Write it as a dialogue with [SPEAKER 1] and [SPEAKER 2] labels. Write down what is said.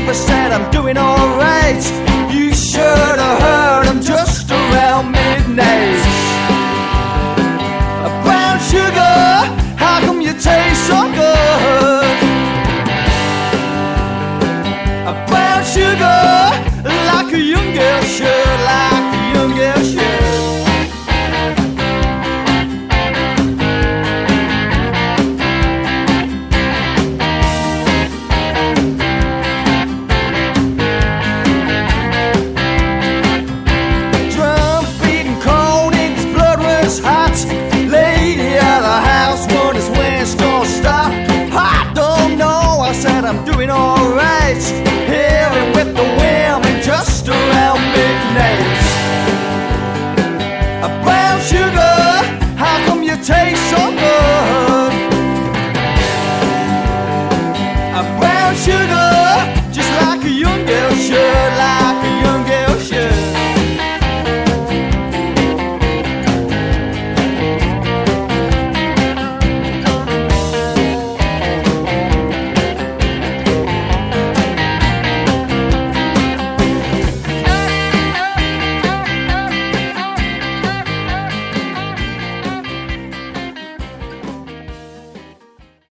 [SPEAKER 1] I said I'm doing alright. You should have heard I'm just around midnight. Brown sugar, how come you taste so good? Brown sugar, like a young girl should, like a young girl should. I'm doing alright.